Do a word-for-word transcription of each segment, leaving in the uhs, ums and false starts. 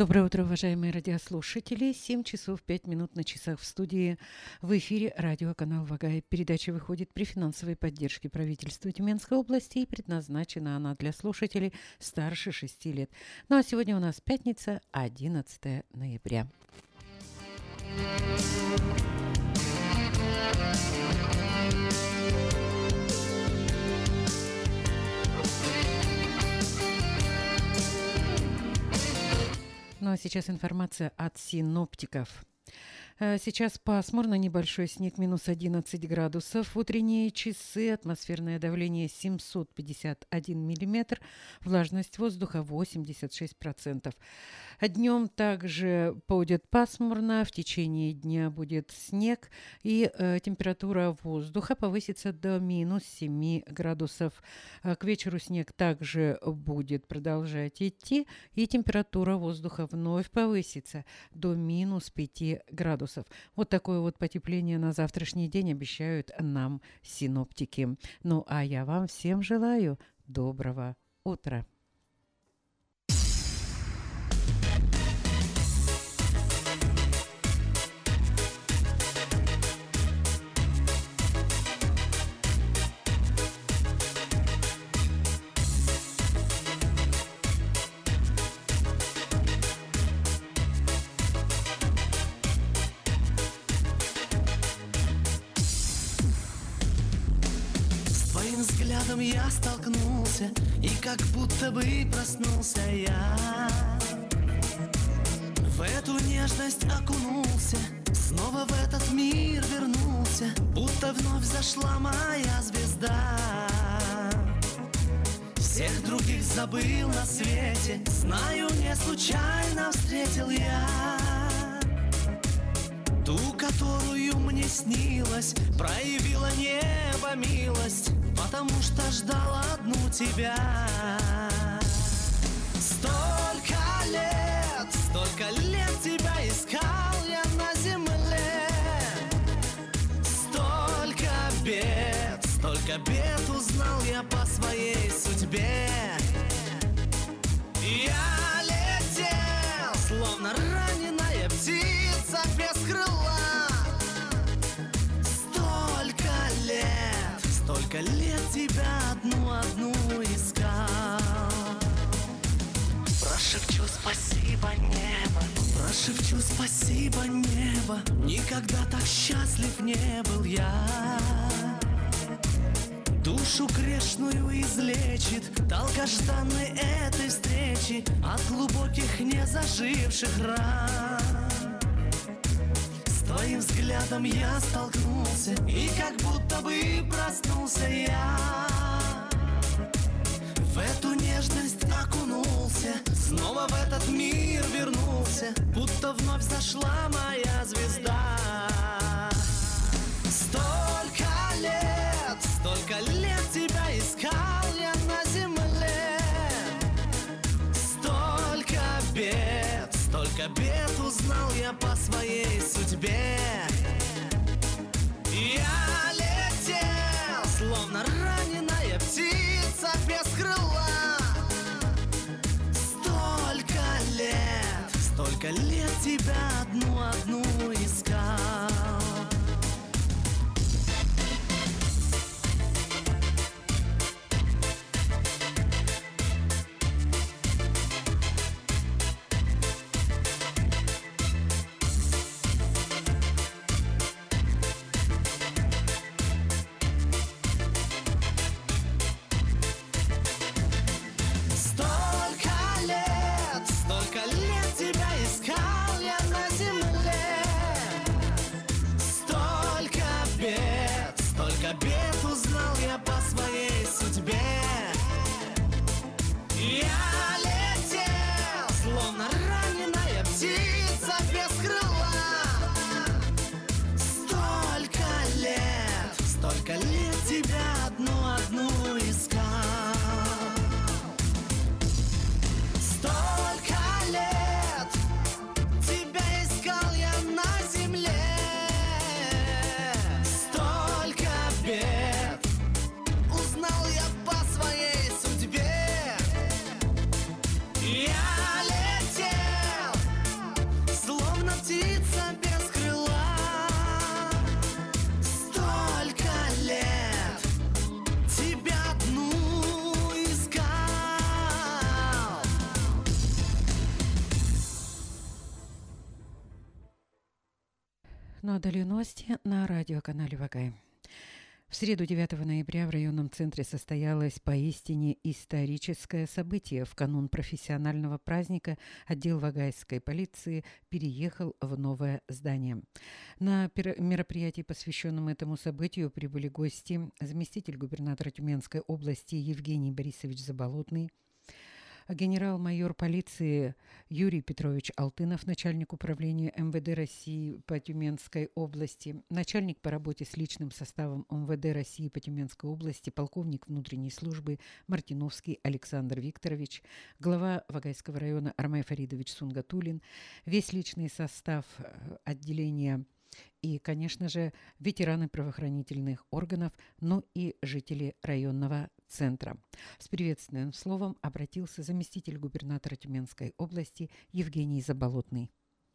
Доброе утро, уважаемые радиослушатели. семь часов пять минут на часах в студии. В эфире радиоканал «Вагай». Передача выходит при финансовой поддержке правительства Тюменской области и предназначена она для слушателей старше шести лет. Ну а сегодня у нас пятница, одиннадцатое ноября. Ну а сейчас информация от синоптиков. Сейчас пасмурно, небольшой снег, минус одиннадцать градусов. В утренние часы атмосферное давление семьсот пятьдесят один миллиметр, влажность воздуха восемьдесят шесть процентов. Днем также будет пасмурно, в течение дня будет снег, и э, температура воздуха повысится до минус семь градусов. К вечеру снег также будет продолжать идти, и температура воздуха вновь повысится до минус пять градусов. Вот такое вот потепление на завтрашний день обещают нам синоптики. Ну а я вам всем желаю доброго утра. Взглядом я столкнулся, и как будто бы проснулся я. В эту нежность окунулся, снова в этот мир вернулся, будто вновь зашла моя звезда. Всех других забыл на свете, знаю, не случайно встретил я ту, которую мне снилось, проявила небо милость, потому что ждал одну тебя. Столько лет, столько лет тебя искал я на земле. Столько бед, столько бед узнал я по своей судьбе. Я летел, словно раненая птица без крыла. Столько лет, столько лет тебя одну-одну искал. Прошепчу спасибо, небо, прошепчу спасибо, небо. Никогда так счастлив не был я. Душу грешную излечит долгожданной этой встречи от глубоких незаживших ран. С твоим взглядом я столкнулся, и как будто бы проснулся я. В эту нежность окунулся, снова в этот мир вернулся, будто вновь зашла моя звезда. Столько лет, столько лет тебя искал я на земле. Столько бед, столько бед узнал я по своей судьбе. Я летел, словно раненая птица без крыла. Столько лет, столько лет тебя одну-одну искал. Ну а далее новости на радиоканале Вагай. В среду девятого ноября в районном центре состоялось поистине историческое событие. В канун профессионального праздника отдел вагайской полиции переехал в новое здание. На мероприятии, посвященном этому событию, прибыли гости: заместитель губернатора Тюменской области Евгений Борисович Заболотный, генерал-майор полиции Юрий Петрович Алтынов, начальник управления эм вэ дэ России по Тюменской области, начальник по работе с личным составом эм вэ дэ России по Тюменской области, полковник внутренней службы Мартиновский Александр Викторович, глава Вагайского района Армай Фаридович Сунгатулин, весь личный состав отделения и, конечно же, ветераны правоохранительных органов, но и жители районного центра. С приветственным словом обратился заместитель губернатора Тюменской области Евгений Заболотный.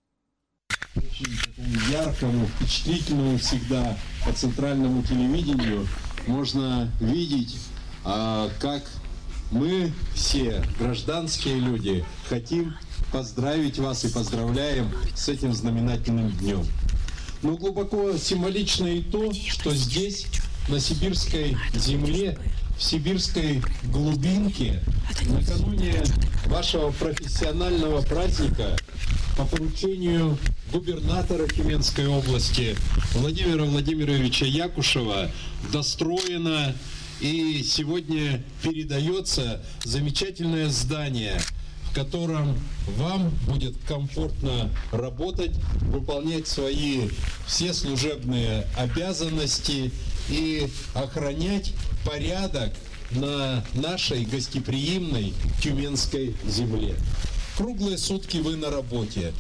Очень такому яркому, впечатлительному всегда по центральному телевидению можно видеть, а, как мы все, гражданские люди, хотим поздравить вас и поздравляем с этим знаменательным днем. Но глубоко символично и то, что здесь, на сибирской земле, в сибирской глубинке, накануне вашего профессионального праздника, по поручению губернатора Тюменской области Владимира Владимировича Якушева, достроено и сегодня передается замечательное здание, в котором вам будет комфортно работать, выполнять свои все служебные обязанности и охранять порядок на нашей гостеприимной Тюменской земле. Круглые сутки вы на работе.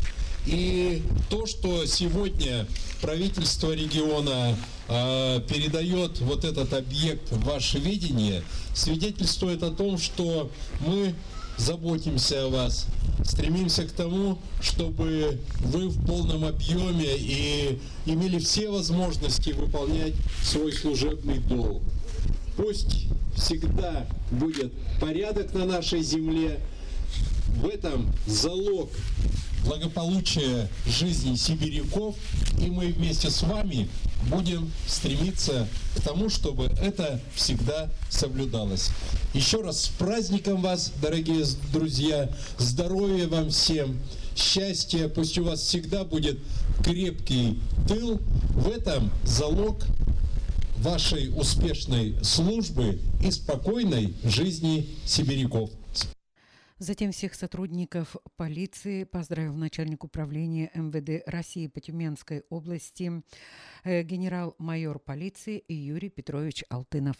И то, что сегодня правительство региона э, передает вот этот объект в ваше видение, свидетельствует о том, что мы заботимся о вас, стремимся к тому, чтобы вы в полном объеме и имели все возможности выполнять свой служебный долг. Пусть всегда будет порядок на нашей земле. В этом залог благополучия жизни сибиряков, и мы вместе с вами будем стремиться к тому, чтобы это всегда соблюдалось. Еще раз с праздником вас, дорогие друзья, здоровья вам всем, счастья, пусть у вас всегда будет крепкий тыл. В этом залог вашей успешной службы и спокойной жизни сибиряков. Затем всех сотрудников полиции поздравил начальник управления эм вэ дэ России по Тюменской области э, генерал-майор полиции Юрий Петрович Алтынов.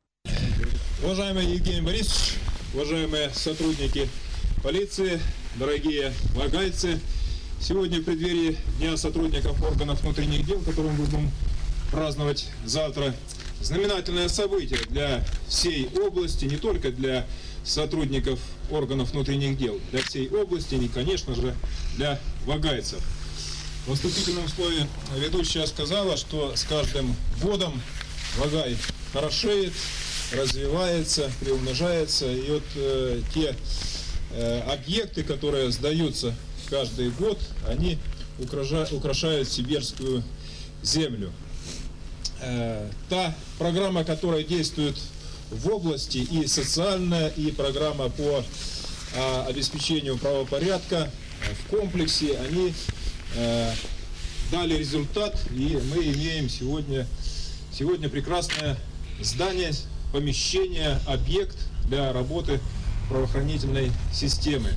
Уважаемый Евгений Борисович, уважаемые сотрудники полиции, дорогие вагайцы, сегодня в преддверии Дня сотрудников органов внутренних дел, который мы будем праздновать завтра, знаменательное событие для всей области, не только для сотрудников органов внутренних дел, для всей области и, конечно же, для вагайцев. В вступительном слове ведущая сказала, что с каждым годом Вагай хорошеет, развивается, приумножается. И вот э, те э, объекты, которые сдаются каждый год, они украшают, украшают сибирскую землю. Э, та программа, которая действует в области, и социальная, и программа по а, обеспечению правопорядка в комплексе, они э, дали результат, и мы имеем сегодня, сегодня прекрасное здание, помещение, объект для работы правоохранительной системы.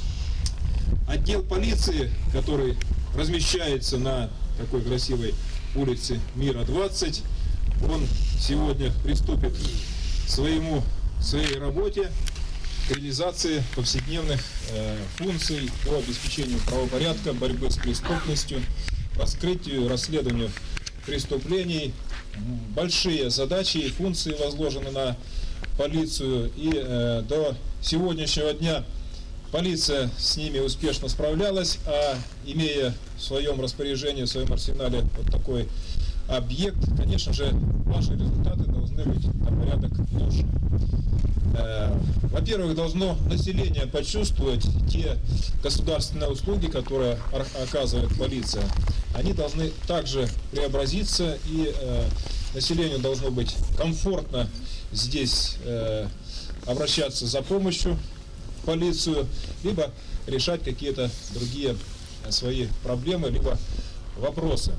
Отдел полиции, который размещается на такой красивой улице Мира двадцать, он сегодня приступит к своему, своей работе, к реализации повседневных э, функций по обеспечению правопорядка, борьбы с преступностью, раскрытию, расследованию преступлений. Большие задачи и функции возложены на полицию, и э, до сегодняшнего дня полиция с ними успешно справлялась, а имея в своем распоряжении, в своем арсенале вот такой объект, конечно же, ваши результаты должны быть на порядок лучше. Во-первых, должно население почувствовать те государственные услуги, которые оказывает полиция. Они должны также преобразиться, и э, населению должно быть комфортно здесь э, обращаться за помощью в полицию, либо решать какие-то другие свои проблемы, либо вопросы.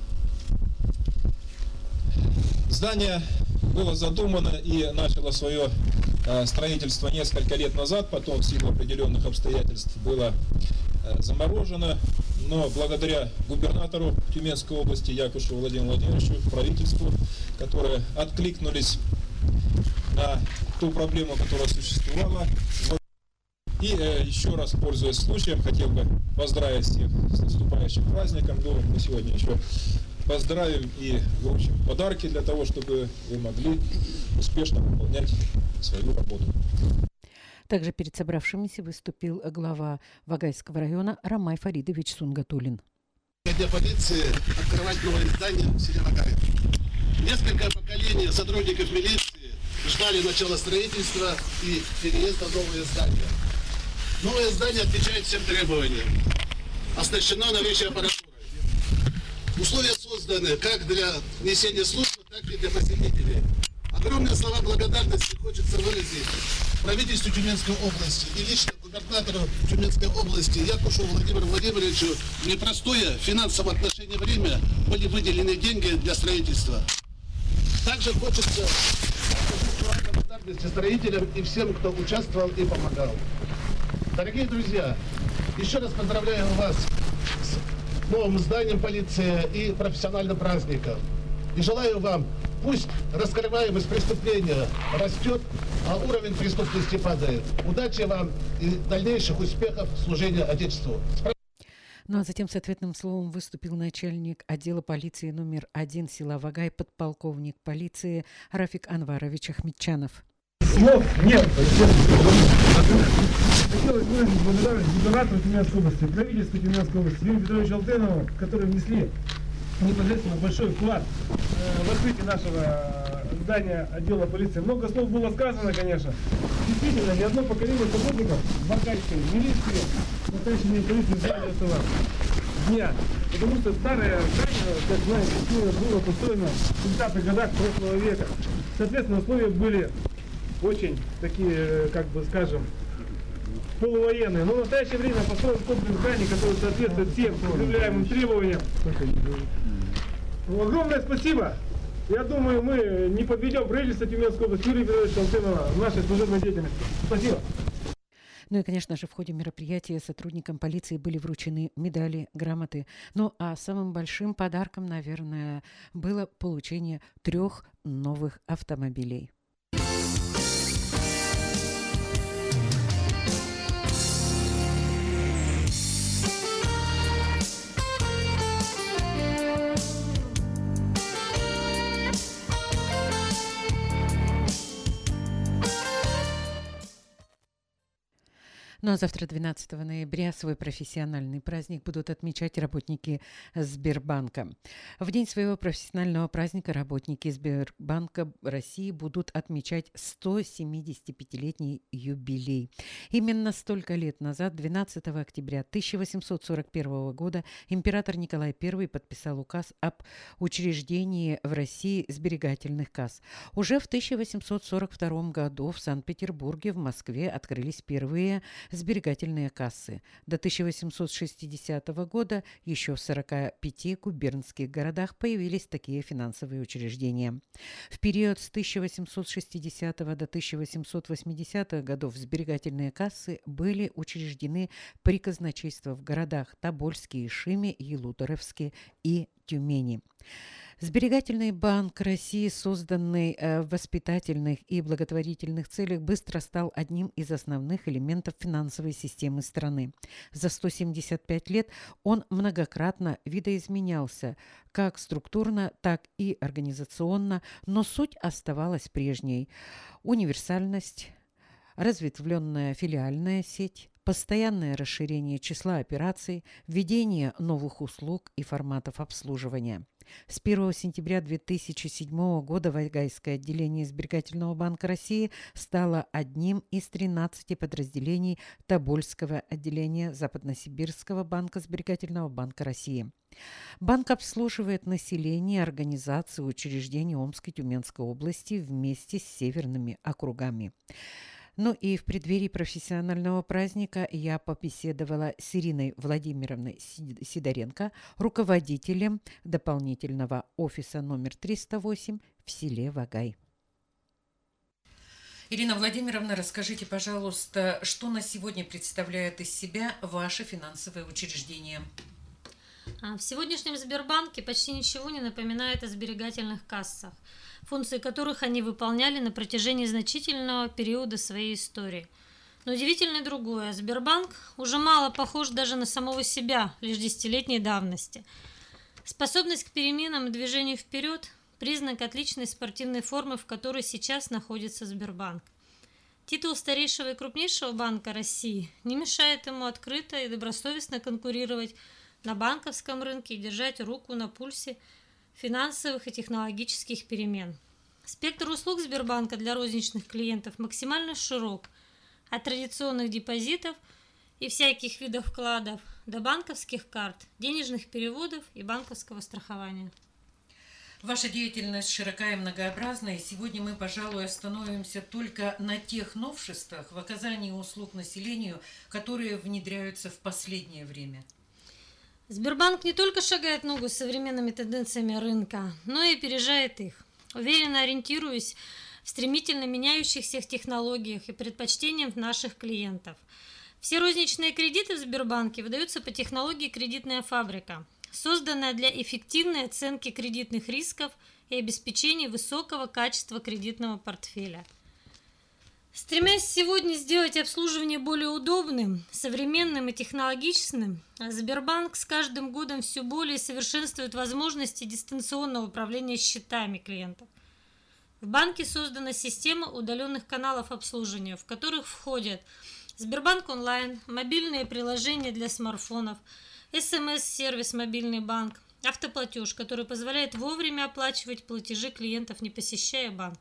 Здание было задумано и начало свое э, строительство несколько лет назад, потом в силу определенных обстоятельств было э, заморожено, но благодаря губернатору Тюменской области Якушу Владимиру Владимировичу, правительству, которые откликнулись на ту проблему, которая существовала. И э, еще раз, пользуясь случаем, хотел бы поздравить всех с наступающим праздником. Думаю, мы сегодня еще поздравим и вручим подарки для того, чтобы вы могли успешно выполнять свою работу. Также перед собравшимися выступил глава Вагайского района Рамай Фаридович Сунгатулин. Для полиции открывать новое здание в селе Вагай. Несколько поколений сотрудников милиции ждали начала строительства и переезда в новое здание. Новое здание отвечает всем требованиям. Оснащено новейшей аппаратурой. Условия созданы как для несения службы, так и для посетителей. Огромные слова благодарности хочется выразить правительству Тюменской области и лично губернатору Тюменской области Якушу Владимиру Владимировичу. В непростое финансовое отношение время были выделены деньги для строительства. Также хочется выразить благодарность строителям и всем, кто участвовал и помогал. Дорогие друзья, еще раз поздравляю вас с новым зданием полиции и профессиональным праздником. И желаю вам, пусть раскрываемость преступления растет, а уровень преступности падает. Удачи вам и дальнейших успехов в служении Отечеству. Ну а затем с ответным словом выступил начальник отдела полиции номер один села Вагай, подполковник полиции Рафик Анварович Ахмедчанов. Слов нет. Хотелось выразить благодарность губернатору Тюменской области, правительству Тюменской области, Юрию Петровичу Алтенову, которые внесли непосредственно большой вклад в открытие нашего здания отдела полиции. Много слов было сказано, конечно. Действительно, ни одно поколение сотрудников вагайской милиции в настоящий день полиции ждали этого дня. Потому что старое здание, как знаете, было построено в тридцатых годах прошлого века. Соответственно, условия были очень такие, как бы скажем, полувоенные. Но в настоящее время построен комплекс зданий, который соответствует всем предъявляемым требованиям. Ну, огромное спасибо. Я думаю, мы не подведем правительство Тюменской области Юрия Петровича Алтенова в нашей служебной деятельности. Спасибо. Ну и, конечно же, в ходе мероприятия сотрудникам полиции были вручены медали, грамоты. Ну а самым большим подарком, наверное, было получение трех новых автомобилей. Ну а завтра, двенадцатого ноября, свой профессиональный праздник будут отмечать работники Сбербанка. В день своего профессионального праздника работники Сбербанка России будут отмечать сто семидесятипятилетний юбилей. Именно столько лет назад, двенадцатого октября тысяча восемьсот сорок первого года, император Николай Первый подписал указ об учреждении в России сберегательных касс. Уже в тысяча восемьсот сорок втором году в Санкт-Петербурге, в Москве открылись первые сберегательные кассы. До тысяча восемьсот шестидесятого года еще в сорока пяти губернских городах появились такие финансовые учреждения. В период с тысяча восемьсот шестидесятого до тысяча восемьсот восьмидесятых годов сберегательные кассы были учреждены при казначействе в городах Тобольске, Ишиме, Елуторовске и Тюмени. Сберегательный банк России, созданный в воспитательных и благотворительных целях, быстро стал одним из основных элементов финансовой системы страны. За сто семьдесят пять лет он многократно видоизменялся как структурно, так и организационно, но суть оставалась прежней. Универсальность, разветвленная филиальная сеть, постоянное расширение числа операций, введение новых услуг и форматов обслуживания. С первого сентября две тысячи седьмого года Вагайское отделение Сберегательного банка России стало одним из тринадцати подразделений Тобольского отделения Западносибирского банка Сберегательного банка России. Банк обслуживает население, организации, учреждения Омской и Тюменской области вместе с северными округами. Ну и в преддверии профессионального праздника я побеседовала с Ириной Владимировной Сидоренко, руководителем дополнительного офиса номер триста восемь в селе Вагай. Ирина Владимировна, расскажите, пожалуйста, что на сегодня представляет из себя ваше финансовое учреждение? В сегодняшнем Сбербанке почти ничего не напоминает о сберегательных кассах, функции которых они выполняли на протяжении значительного периода своей истории. Но удивительно другое. Сбербанк уже мало похож даже на самого себя, лишь десятилетней давности. Способность к переменам и движению вперед – признак отличной спортивной формы, в которой сейчас находится Сбербанк. Титул старейшего и крупнейшего банка России не мешает ему открыто и добросовестно конкурировать на банковском рынке и держать руку на пульсе финансовых и технологических перемен. Спектр услуг Сбербанка для розничных клиентов максимально широк, от традиционных депозитов и всяких видов вкладов до банковских карт, денежных переводов и банковского страхования. Ваша деятельность широка и многообразна, и сегодня мы, пожалуй, остановимся только на тех новшествах в оказании услуг населению, которые внедряются в последнее время. Сбербанк не только шагает ногу с современными тенденциями рынка, но и опережает их, уверенно ориентируясь в стремительно меняющихся технологиях и предпочтениях наших клиентов. Все розничные кредиты в Сбербанке выдаются по технологии «Кредитная фабрика», созданная для эффективной оценки кредитных рисков и обеспечения высокого качества кредитного портфеля. Стремясь сегодня сделать обслуживание более удобным, современным и технологичным, Сбербанк с каждым годом все более совершенствует возможности дистанционного управления счетами клиентов. В банке создана система удаленных каналов обслуживания, в которых входят Сбербанк онлайн, мобильные приложения для смартфонов, эс эм эс-сервис «Мобильный банк», автоплатеж, который позволяет вовремя оплачивать платежи клиентов, не посещая банк.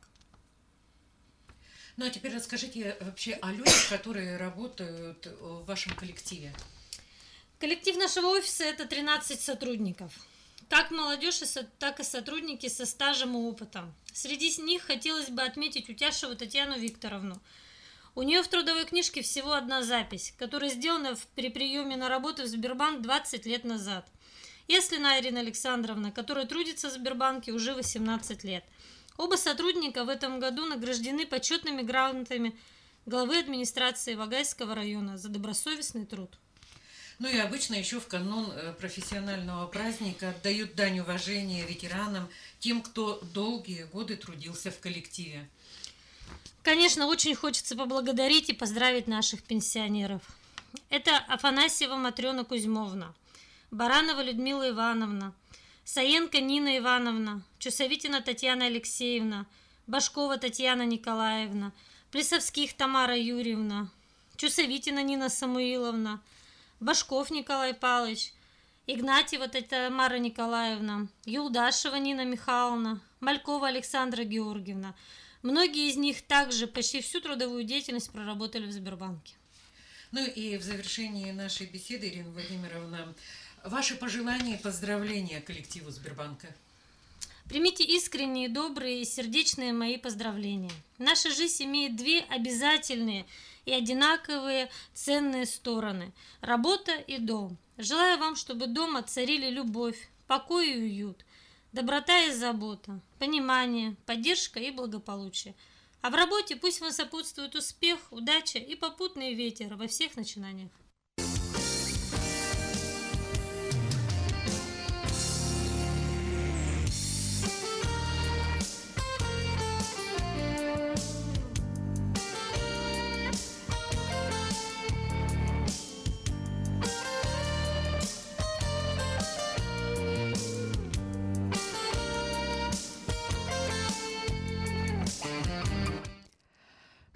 Ну а теперь расскажите вообще о людях, которые работают в вашем коллективе. Коллектив нашего офиса – это тринадцать сотрудников. Как молодежь, так и сотрудники со стажем и опытом. Среди них хотелось бы отметить Утяшеву Татьяну Викторовну. У нее в трудовой книжке всего одна запись, которая сделана при приеме на работу в Сбербанк двадцать лет назад. Яслина Ирина Александровна, которая трудится в Сбербанке уже восемнадцать лет. Оба сотрудника в этом году награждены почетными грамотами главы администрации Вагайского района за добросовестный труд. Ну и обычно еще в канун профессионального праздника отдают дань уважения ветеранам, тем, кто долгие годы трудился в коллективе. Конечно, очень хочется поблагодарить и поздравить наших пенсионеров. Это Афанасьева Матрена Кузьмовна, Баранова Людмила Ивановна, Саенко Нина Ивановна, Чусовитина Татьяна Алексеевна, Башкова Татьяна Николаевна, Плесовских Тамара Юрьевна, Чусовитина Нина Самуиловна, Башков Николай Павлович, Игнатьева Тамара Николаевна, Юлдашева Нина Михайловна, Малькова Александра Георгиевна. Многие из них также почти всю трудовую деятельность проработали в Сбербанке. Ну и в завершении нашей беседы, Ирина Владимировна, ваши пожелания и поздравления коллективу Сбербанка. Примите искренние, добрые и сердечные мои поздравления. Наша жизнь имеет две обязательные и одинаковые ценные стороны – работа и дом. Желаю вам, чтобы дома царили любовь, покой и уют, доброта и забота, понимание, поддержка и благополучие. А в работе пусть вам сопутствует успех, удача и попутный ветер во всех начинаниях.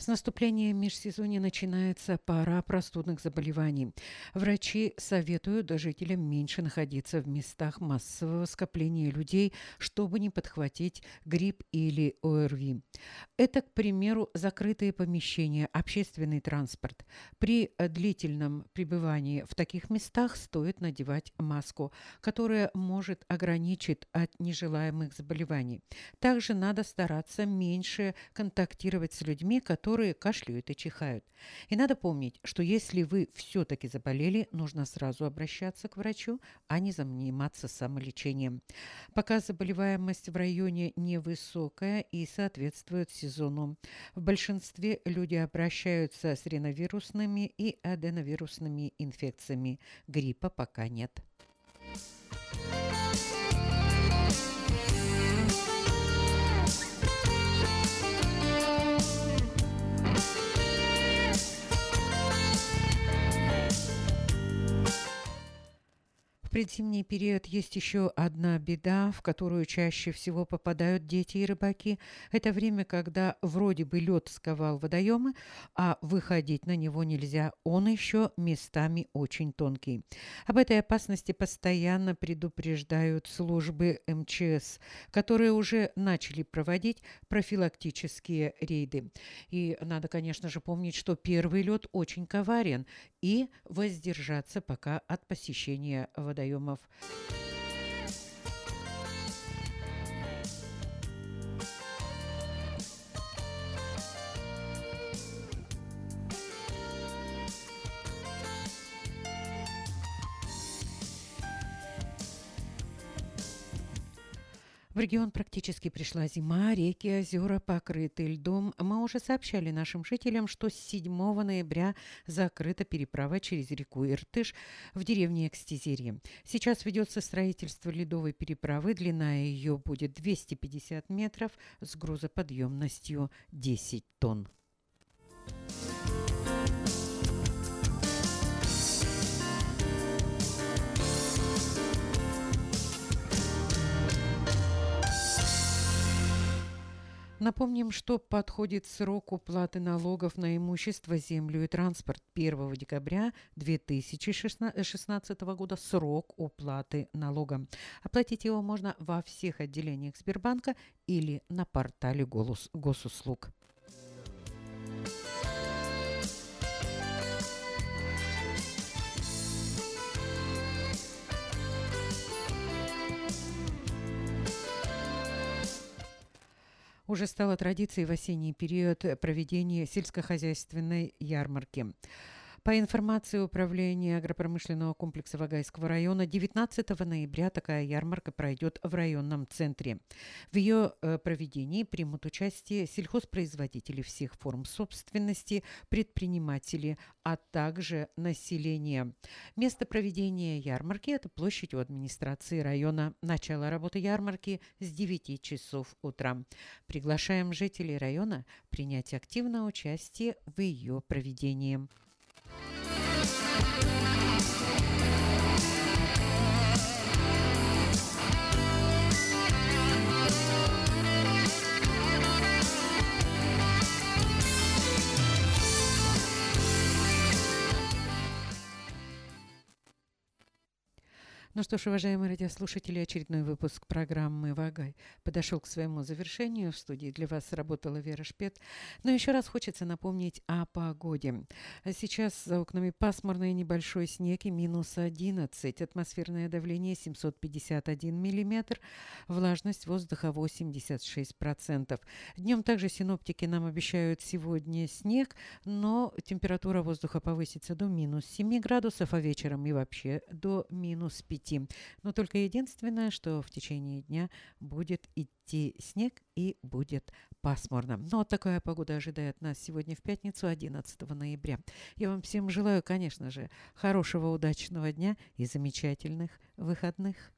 С наступлением межсезонья начинается пора простудных заболеваний. Врачи советуют жителям меньше находиться в местах массового скопления людей, чтобы не подхватить грипп или ОРВИ. Это, к примеру, закрытые помещения, общественный транспорт. При длительном пребывании в таких местах стоит надевать маску, которая может ограничить от нежелаемых заболеваний. Также надо стараться меньше контактировать с людьми, которые которые кашляют и чихают. И надо помнить, что если вы все-таки заболели, нужно сразу обращаться к врачу, а не заниматься самолечением. Пока заболеваемость в районе невысокая и соответствует сезону. В большинстве люди обращаются с риновирусными и аденовирусными инфекциями. Гриппа пока нет. В предзимний период есть еще одна беда, в которую чаще всего попадают дети и рыбаки. Это время, когда вроде бы лед сковал водоемы, а выходить на него нельзя. Он еще местами очень тонкий. Об этой опасности постоянно предупреждают службы эм че эс, которые уже начали проводить профилактические рейды. И надо, конечно же, помнить, что первый лед очень коварен, и воздержаться пока от посещения водоемов. В регион практически пришла зима, реки и озера покрыты льдом. Мы уже сообщали нашим жителям, что с седьмого ноября закрыта переправа через реку Иртыш в деревне Экстезерье. Сейчас ведется строительство ледовой переправы. Длина ее будет двести пятьдесят метров с грузоподъемностью десять тонн. Напомним, что подходит срок уплаты налогов на имущество, землю и транспорт. первого декабря две тысячи шестнадцатого года срок уплаты налога. Оплатить его можно во всех отделениях Сбербанка или на портале Голос, госуслуг. Уже стало традицией в осенний период проведения сельскохозяйственной ярмарки. По информации Управления агропромышленного комплекса Вагайского района, девятнадцатого ноября такая ярмарка пройдет в районном центре. В ее э, проведении примут участие сельхозпроизводители всех форм собственности, предприниматели, а также население. Место проведения ярмарки – это площадь у администрации района. Начало работы ярмарки с девяти часов утра. Приглашаем жителей района принять активное участие в ее проведении. Ну что ж, уважаемые радиослушатели, очередной выпуск программы «Вагай» подошел к своему завершению. В студии для вас работала Вера Шпет. Но еще раз хочется напомнить о погоде. Сейчас за окнами пасмурный небольшой снег и минус одиннадцать. Атмосферное давление семьсот пятьдесят один миллиметр. Влажность воздуха восемьдесят шесть процентов. Днем также синоптики нам обещают сегодня снег, но температура воздуха повысится до минус семи градусов, а вечером и вообще до минус пяти. Но только единственное, что в течение дня будет идти снег и будет пасмурно. Но вот такая погода ожидает нас сегодня в пятницу, одиннадцатого ноября. Я вам всем желаю, конечно же, хорошего, удачного дня и замечательных выходных.